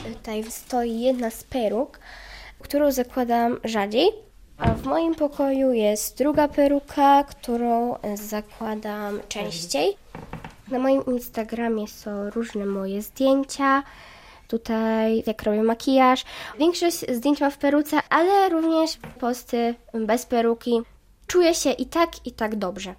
Tutaj stoi jedna z peruk, którą zakładam rzadziej, a w moim pokoju jest druga peruka, którą zakładam częściej. Na moim Instagramie są różne moje zdjęcia, tutaj jak robię makijaż. Większość zdjęć mam w peruce, ale również posty bez peruki. Czuję się i tak dobrze.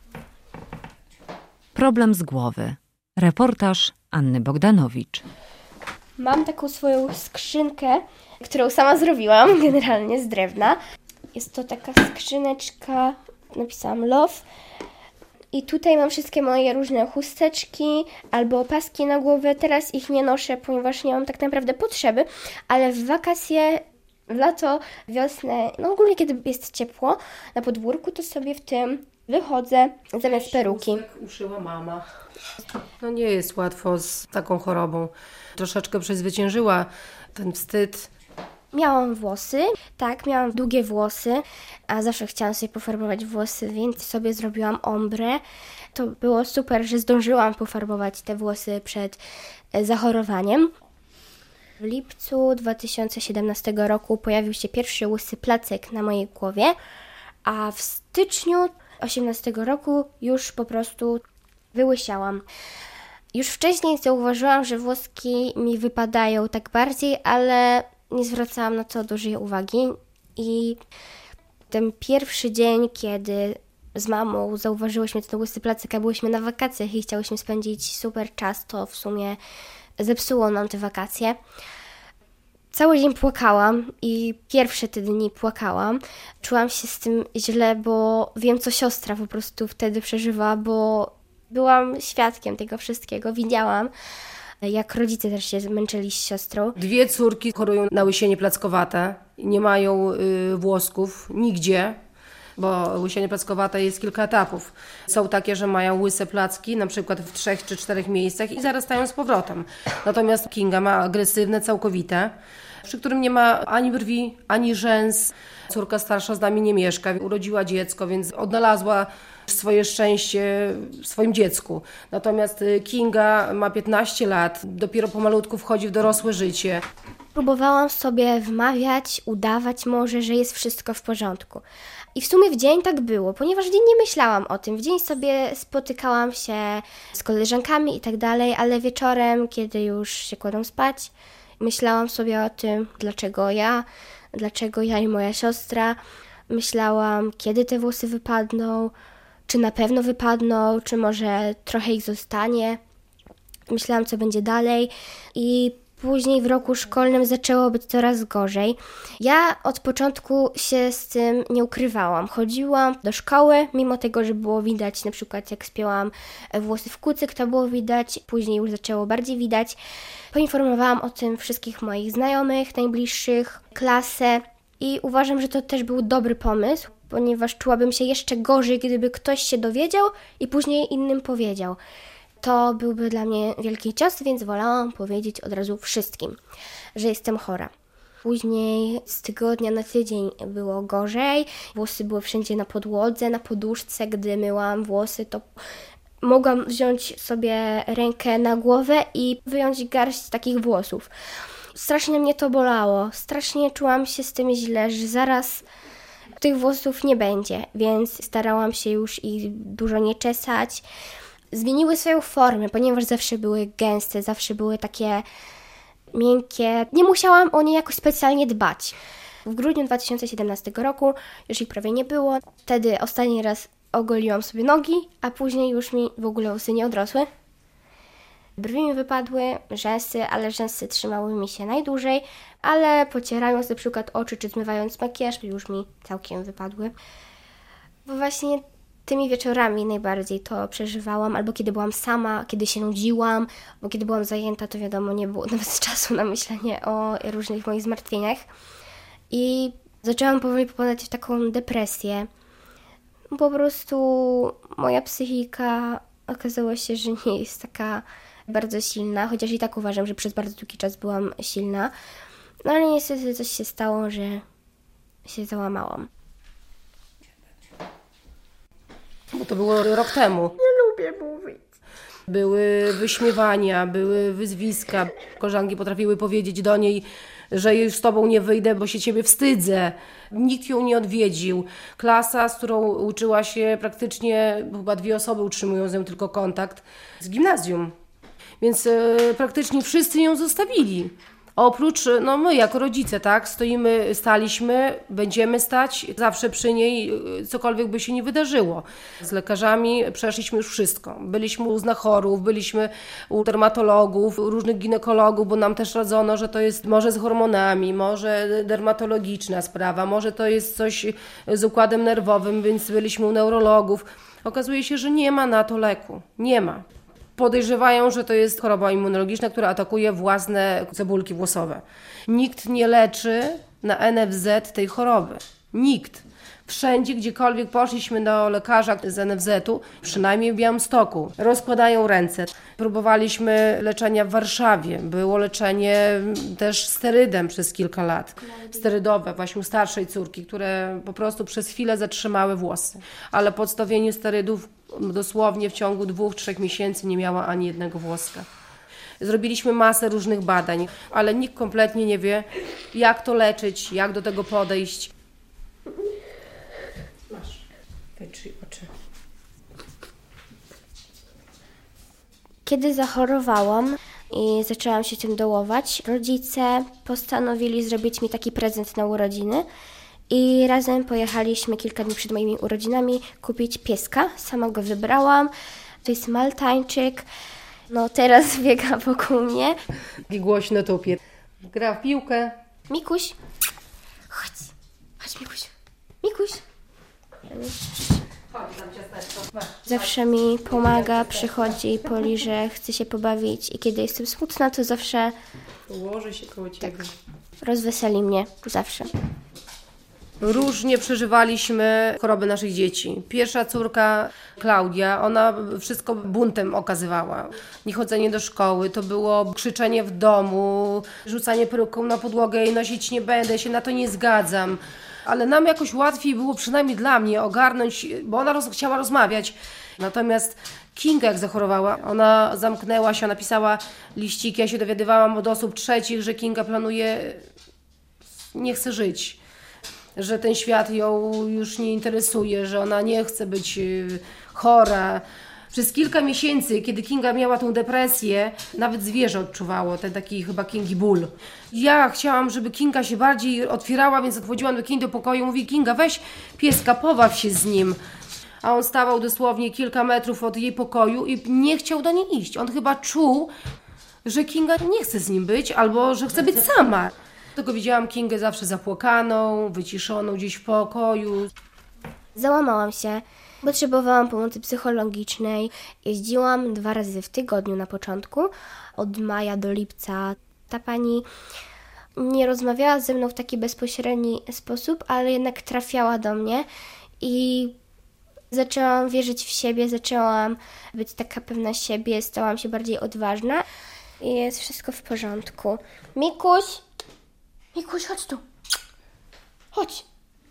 Problem z głowy. Reportaż Anny Bogdanowicz. Mam taką swoją skrzynkę, którą sama zrobiłam, generalnie z drewna. Jest to taka skrzyneczka, napisałam Love. I tutaj mam wszystkie moje różne chusteczki albo opaski na głowę. Teraz ich nie noszę, ponieważ nie mam tak naprawdę potrzeby, ale w wakacje, w lato, wiosnę, no ogólnie kiedy jest ciepło na podwórku, to sobie w tym wychodzę zamiast peruki. Uszyła mama. No nie jest łatwo z taką chorobą. Troszeczkę przezwyciężyła ten wstyd. Miałam włosy, tak, miałam długie włosy, a zawsze chciałam sobie pofarbować włosy, więc sobie zrobiłam ombre. To było super, że zdążyłam pofarbować te włosy przed zachorowaniem. W lipcu 2017 roku pojawił się pierwszy łysy placek na mojej głowie, a w styczniu 2018 roku już po prostu wyłysiałam. Już wcześniej zauważyłam, że włoski mi wypadają tak bardziej, ale nie zwracałam na to dużej uwagi. I ten pierwszy dzień, kiedy z mamą zauważyłyśmy ten łysy placek, a byłyśmy na wakacjach i chciałyśmy spędzić super czas, to w sumie zepsuło nam te wakacje. Cały dzień płakałam i pierwsze te dni płakałam. Czułam się z tym źle, bo wiem, co siostra po prostu wtedy przeżywa, bo byłam świadkiem tego wszystkiego, widziałam, jak rodzice też się zmęczyli z siostrą. 2 córki chorują na łysienie plackowate, nie mają włosków nigdzie, bo łysienie plackowate jest kilka etapów. Są takie, że mają łyse placki, na przykład w 3 czy 4 miejscach i zarastają z powrotem. Natomiast Kinga ma agresywne, całkowite, przy którym nie ma ani brwi, ani rzęs. Córka starsza z nami nie mieszka, urodziła dziecko, więc odnalazła swoje szczęście w swoim dziecku. Natomiast Kinga ma 15 lat, dopiero pomalutku wchodzi w dorosłe życie. Próbowałam sobie wmawiać, udawać może, że jest wszystko w porządku. I w sumie w dzień tak było, ponieważ w dzień nie myślałam o tym. W dzień sobie spotykałam się z koleżankami i tak dalej, ale wieczorem, kiedy już się kładą spać, myślałam sobie o tym, dlaczego ja i moja siostra. Myślałam, kiedy te włosy wypadną, czy na pewno wypadną, czy może trochę ich zostanie. Myślałam, co będzie dalej i później w roku szkolnym zaczęło być coraz gorzej. Ja od początku się z tym nie ukrywałam. Chodziłam do szkoły, mimo tego, że było widać, na przykład jak spięłam włosy w kucyk, to było widać, później już zaczęło bardziej widać. Poinformowałam o tym wszystkich moich znajomych, najbliższych, klasę i uważam, że to też był dobry pomysł, ponieważ czułabym się jeszcze gorzej, gdyby ktoś się dowiedział i później innym powiedział. To byłby dla mnie wielki cios, więc wolałam powiedzieć od razu wszystkim, że jestem chora. Później z tygodnia na tydzień było gorzej. Włosy były wszędzie na podłodze, na poduszce. Gdy myłam włosy, to mogłam wziąć sobie rękę na głowę i wyjąć garść takich włosów. Strasznie mnie to bolało. Strasznie czułam się z tym źle, że zaraz tych włosów nie będzie, więc starałam się już ich dużo nie czesać. Zmieniły swoją formę, ponieważ zawsze były gęste, zawsze były takie miękkie. Nie musiałam o nie jakoś specjalnie dbać. W grudniu 2017 roku już ich prawie nie było. Wtedy ostatni raz ogoliłam sobie nogi, a później już mi w ogóle włosy nie odrosły. Brwi mi wypadły, rzęsy, ale rzęsy trzymały mi się najdłużej, ale pocierając na przykład oczy czy zmywając makijaż, już mi całkiem wypadły. Bo właśnie tymi wieczorami najbardziej to przeżywałam, albo kiedy byłam sama, kiedy się nudziłam, bo kiedy byłam zajęta, to wiadomo, nie było nawet czasu na myślenie o różnych moich zmartwieniach. I zaczęłam powoli popadać w taką depresję. Po prostu moja psychika okazała się, że nie jest taka bardzo silna, chociaż i tak uważam, że przez bardzo długi czas byłam silna. No ale niestety coś się stało, że się załamałam. Bo to było rok temu. Nie lubię mówić. Były wyśmiewania, były wyzwiska. Koleżanki potrafiły powiedzieć do niej, że już z tobą nie wyjdę, bo się ciebie wstydzę. Nikt ją nie odwiedził. Klasa, z którą uczyła się praktycznie, chyba 2 osoby utrzymują z nią tylko kontakt, z gimnazjum. Więc praktycznie wszyscy ją zostawili. Oprócz, my jako rodzice, tak, staliśmy, będziemy stać zawsze przy niej, cokolwiek by się nie wydarzyło. Z lekarzami przeszliśmy już wszystko. Byliśmy u znachorów, byliśmy u dermatologów, różnych ginekologów, bo nam też radzono, że to jest może z hormonami, może dermatologiczna sprawa, może to jest coś z układem nerwowym, więc byliśmy u neurologów. Okazuje się, że nie ma na to leku. Nie ma. Podejrzewają, że to jest choroba immunologiczna, która atakuje własne cebulki włosowe. Nikt nie leczy na NFZ tej choroby. Nikt. Wszędzie, gdziekolwiek poszliśmy do lekarza z NFZ-u, przynajmniej w Białymstoku, rozkładają ręce. Próbowaliśmy leczenia w Warszawie. Było leczenie też sterydem przez kilka lat. Sterydowe, właśnie u starszej córki, które po prostu przez chwilę zatrzymały włosy. Ale po odstawieniu sterydów dosłownie w ciągu 2-3 miesięcy nie miała ani jednego włoska. Zrobiliśmy masę różnych badań, ale nikt kompletnie nie wie, jak to leczyć, jak do tego podejść. Masz, wytrzyj oczy. Kiedy zachorowałam i zaczęłam się tym dołować, rodzice postanowili zrobić mi taki prezent na urodziny. I razem pojechaliśmy kilka dni przed moimi urodzinami kupić pieska. Sama go wybrałam. To jest maltańczyk. Teraz biega wokół mnie. I głośno tupie. Gra w piłkę. Mikuś. Chodź. Chodź, Mikuś. Mikuś. Zawsze mi pomaga, przychodzi, poliże, chce się pobawić. I kiedy jestem smutna, to zawsze Ułoży się koło ciebie. rozweseli mnie. Zawsze. Różnie przeżywaliśmy choroby naszych dzieci. Pierwsza córka, Klaudia, ona wszystko buntem okazywała. Niechodzenie do szkoły, to było krzyczenie w domu, rzucanie peruką na podłogę i nosić nie będę, się na to nie zgadzam. Ale nam jakoś łatwiej było, przynajmniej dla mnie, ogarnąć, bo ona chciała rozmawiać. Natomiast Kinga jak zachorowała, ona zamknęła się, napisała liściki, ja się dowiadywałam od osób trzecich, że Kinga planuje, nie chce żyć. Że ten świat ją już nie interesuje, że ona nie chce być chora. Przez kilka miesięcy, kiedy Kinga miała tą depresję, nawet zwierzę odczuwało ten taki chyba Kingi ból. Ja chciałam, żeby Kinga się bardziej otwierała, więc odchodziłam do Kingi do pokoju. Mówi: Kinga, weź pieska, pobaw się z nim. A on stawał dosłownie kilka metrów od jej pokoju i nie chciał do niej iść. On chyba czuł, że Kinga nie chce z nim być albo że chce być sama. Tylko widziałam Kingę zawsze zapłakaną, wyciszoną gdzieś w pokoju. Załamałam się. Potrzebowałam pomocy psychologicznej. Jeździłam 2 razy w tygodniu na początku, od maja do lipca. Ta pani nie rozmawiała ze mną w taki bezpośredni sposób, ale jednak trafiała do mnie i zaczęłam wierzyć w siebie, zaczęłam być taka pewna siebie, stałam się bardziej odważna i jest wszystko w porządku. Mikuś, chodź tu. Chodź.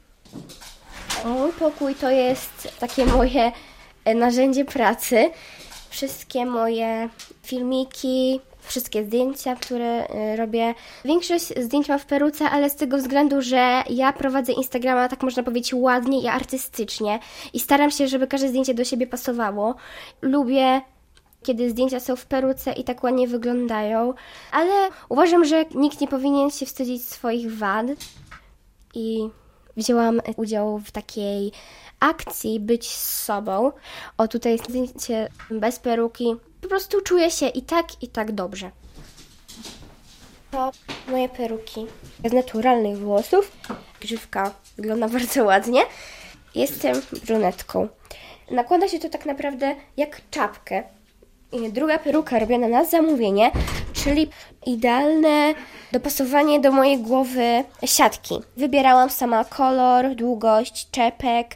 Mój pokój to jest takie moje narzędzie pracy. Wszystkie moje filmiki, wszystkie zdjęcia, które robię. Większość zdjęć mam w peruce, ale z tego względu, że ja prowadzę Instagrama, tak można powiedzieć, ładnie i artystycznie. I staram się, żeby każde zdjęcie do siebie pasowało. Lubię, kiedy zdjęcia są w peruce i tak ładnie wyglądają. Ale uważam, że nikt nie powinien się wstydzić swoich wad. I wzięłam udział w takiej akcji Być z sobą. O, tutaj jest zdjęcie bez peruki. Po prostu czuję się i tak dobrze. To moje peruki z naturalnych włosów. Grzywka wygląda bardzo ładnie. Jestem brunetką. Nakłada się to tak naprawdę jak czapkę. I druga peruka robiona na zamówienie, czyli idealne dopasowanie do mojej głowy siatki. Wybierałam sama kolor, długość, czepek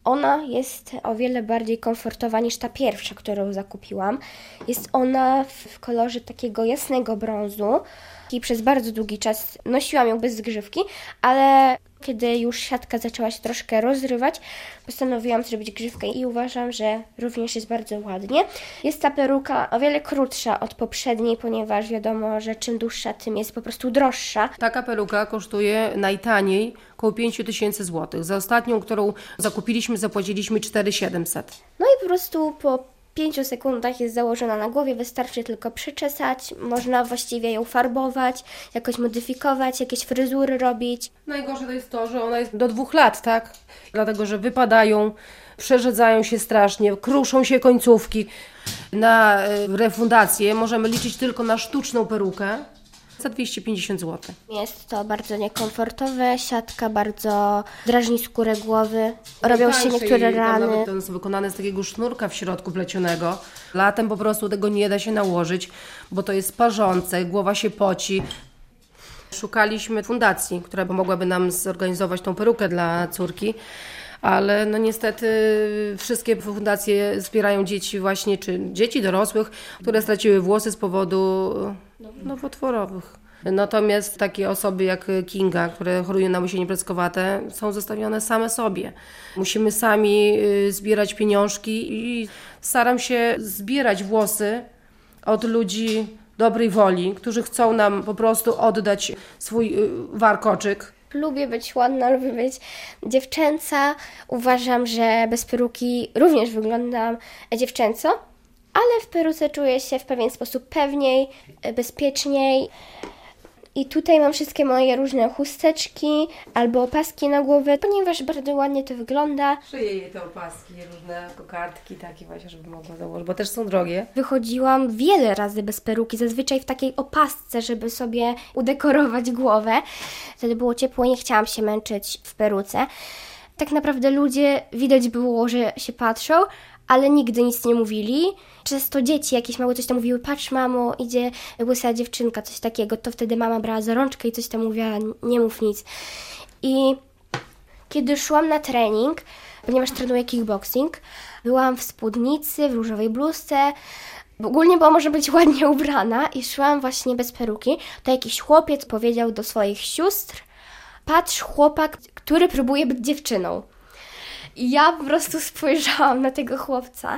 Ona jest o wiele bardziej komfortowa niż ta pierwsza, którą zakupiłam. Jest ona w kolorze takiego jasnego brązu i przez bardzo długi czas nosiłam ją bez zgrzywki, ale kiedy już siatka zaczęła się troszkę rozrywać, postanowiłam zrobić grzywkę i uważam, że również jest bardzo ładnie. Jest ta peruka o wiele krótsza od poprzedniej, ponieważ wiadomo, że czym dłuższa, tym jest po prostu droższa. Taka peruka kosztuje najtaniej około 5000 zł. Za ostatnią, którą zakupiliśmy, zapłaciliśmy 4700. No i po prostu po 5 sekundach jest założona na głowie, wystarczy tylko przyczesać, można właściwie ją farbować, jakoś modyfikować, jakieś fryzury robić. Najgorsze to jest to, że ona jest do 2 lat, tak? Dlatego, że wypadają, przerzedzają się strasznie, kruszą się końcówki. Na refundację możemy liczyć tylko na sztuczną perukę za 250 zł. Jest to bardzo niekomfortowe, siatka bardzo drażni skórę głowy, robią się niektóre rany. Nawet to jest wykonane z takiego sznurka w środku plecionego. Latem po prostu tego nie da się nałożyć, bo to jest parzące, głowa się poci. Szukaliśmy fundacji, która mogłaby nam zorganizować tą perukę dla córki, ale no niestety wszystkie fundacje wspierają dzieci właśnie, czy dzieci dorosłych, które straciły włosy z powodu nowotworowych. Natomiast takie osoby jak Kinga, które chorują na łysienie pleckowate, są zostawione same sobie. Musimy sami zbierać pieniążki i staram się zbierać włosy od ludzi dobrej woli, którzy chcą nam po prostu oddać swój warkoczyk. Lubię być ładna, lubię być dziewczęca. Uważam, że bez peruki również wyglądam dziewczęco, ale w peruce czuję się w pewien sposób pewniej, bezpieczniej. I tutaj mam wszystkie moje różne chusteczki albo opaski na głowę, ponieważ bardzo ładnie to wygląda. Szyję jej te opaski, różne kokardki takie właśnie, żeby mogła założyć, bo też są drogie. Wychodziłam wiele razy bez peruki, zazwyczaj w takiej opasce, żeby sobie udekorować głowę. Wtedy było ciepło, nie chciałam się męczyć w peruce. Tak naprawdę ludzie widać było, że się patrzą, ale nigdy nic nie mówili. Często dzieci jakieś małe coś tam mówiły, patrz mamo, idzie łysa dziewczynka, coś takiego. To wtedy mama brała za rączkę i coś tam mówiła, nie mów nic. I kiedy szłam na trening, ponieważ trenuję kickboxing, byłam w spódnicy, w różowej bluzce, ogólnie była może być ładnie ubrana i szłam właśnie bez peruki. To jakiś chłopiec powiedział do swoich sióstr, patrz chłopak, który próbuje być dziewczyną. I ja po prostu spojrzałam na tego chłopca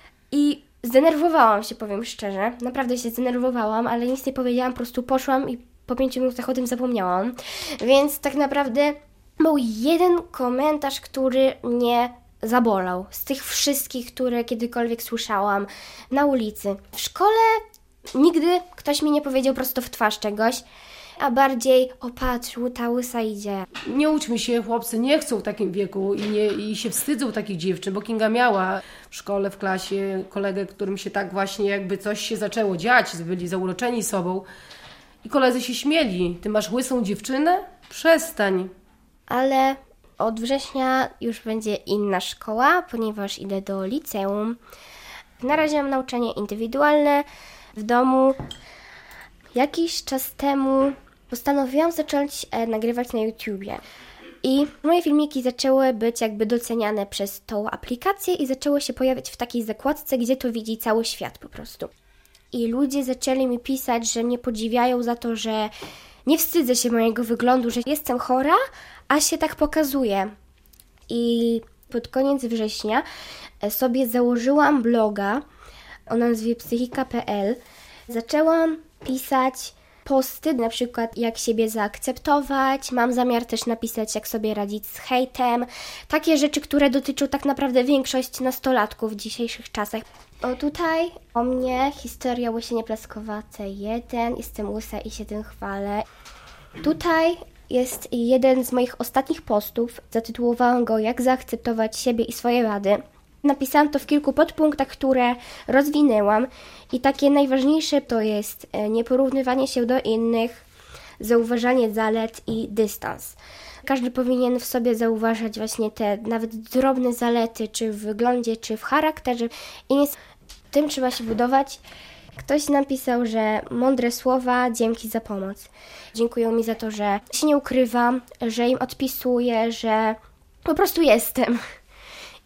i zdenerwowałam się, powiem szczerze. Naprawdę się zdenerwowałam, ale nic nie powiedziałam, po prostu poszłam i po 5 minutach o tym zapomniałam. Więc tak naprawdę był jeden komentarz, który mnie zabolał. Z tych wszystkich, które kiedykolwiek słyszałam na ulicy. W szkole nigdy ktoś mi nie powiedział prosto w twarz czegoś, a bardziej o patrz, ta łysa idzie. Nie uczmy się, chłopcy nie chcą w takim wieku i się wstydzą takich dziewczyn, bo Kinga miała w szkole, w klasie kolegę, którym się tak właśnie jakby coś się zaczęło dziać, byli zauroczeni sobą i koledzy się śmieli. Ty masz łysą dziewczynę? Przestań. Ale od września już będzie inna szkoła, ponieważ idę do liceum. Na razie mam nauczanie indywidualne w domu. Jakiś czas temu postanowiłam zacząć nagrywać na YouTubie. I moje filmiki zaczęły być jakby doceniane przez tą aplikację i zaczęły się pojawiać w takiej zakładce, gdzie to widzi cały świat po prostu. I ludzie zaczęli mi pisać, że mnie podziwiają za to, że nie wstydzę się mojego wyglądu, że jestem chora, a się tak pokazuję. I pod koniec września sobie założyłam bloga o nazwie psychika.pl. Zaczęłam pisać posty, na przykład jak siebie zaakceptować. Mam zamiar też napisać, jak sobie radzić z hejtem. Takie rzeczy, które dotyczą tak naprawdę większości nastolatków w dzisiejszych czasach. O tutaj o mnie historia łysienie plaskowate 1. Jestem łysa i się tym chwalę. Tutaj jest jeden z moich ostatnich postów. Zatytułowałam go Jak zaakceptować siebie i swoje wady. Napisałam to w kilku podpunktach, które rozwinęłam i takie najważniejsze to jest nieporównywanie się do innych, zauważanie zalet i dystans. Każdy powinien w sobie zauważać właśnie te nawet drobne zalety, czy w wyglądzie, czy w charakterze i tym trzeba się budować. Ktoś napisał, że mądre słowa, dzięki za pomoc. Dziękują mi za to, że się nie ukrywam, że im odpisuję, że po prostu jestem.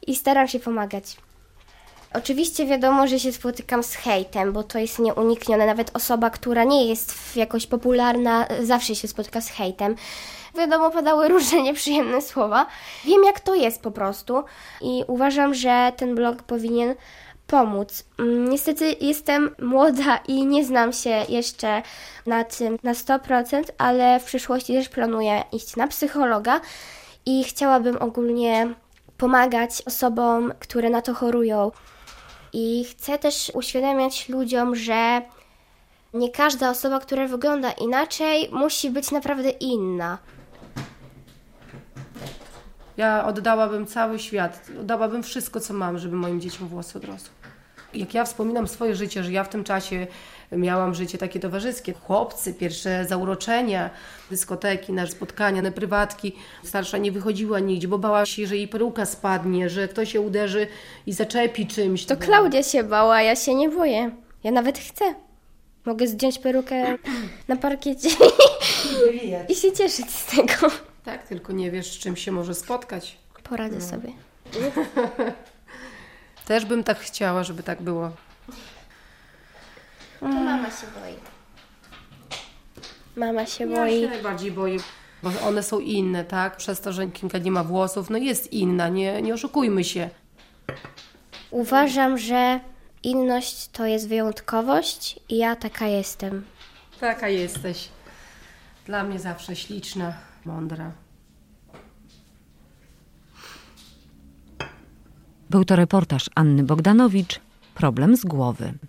i staram się pomagać. Oczywiście wiadomo, że się spotykam z hejtem, bo to jest nieuniknione. Nawet osoba, która nie jest jakoś popularna, zawsze się spotyka z hejtem. Wiadomo, padały różne nieprzyjemne słowa. Wiem, jak to jest po prostu i uważam, że ten blog powinien pomóc. Niestety jestem młoda i nie znam się jeszcze na tym na 100%, ale w przyszłości też planuję iść na psychologa i chciałabym ogólnie pomagać osobom, które na to chorują. I chcę też uświadamiać ludziom, że nie każda osoba, która wygląda inaczej, musi być naprawdę inna. Ja oddałabym cały świat, oddałabym wszystko, co mam, żeby moim dzieciom włosy odrosły. Jak ja wspominam swoje życie, że ja w tym czasie miałam życie takie towarzyskie. Chłopcy, pierwsze zauroczenia, dyskoteki, nasze spotkania, na prywatki. Starsza nie wychodziła nigdzie, bo bała się, że jej peruka spadnie, że ktoś się uderzy i zaczepi czymś. To Klaudia się bała, ja się nie boję. Ja nawet chcę. Mogę zdjąć perukę na parkiecie i się cieszyć z tego. Tak, tylko nie wiesz, z czym się może spotkać. Poradzę sobie. Też bym tak chciała, żeby tak było. To mama się boi. Mama się Ja boi. się najbardziej boję, bo one są inne, tak? Przez to, że Kinga nie ma włosów, no jest inna, nie oszukujmy się. Uważam, że inność to jest wyjątkowość i ja taka jestem. Taka jesteś. Dla mnie zawsze śliczna, mądra. Był to reportaż Anny Bogdanowicz. Problem z głowy.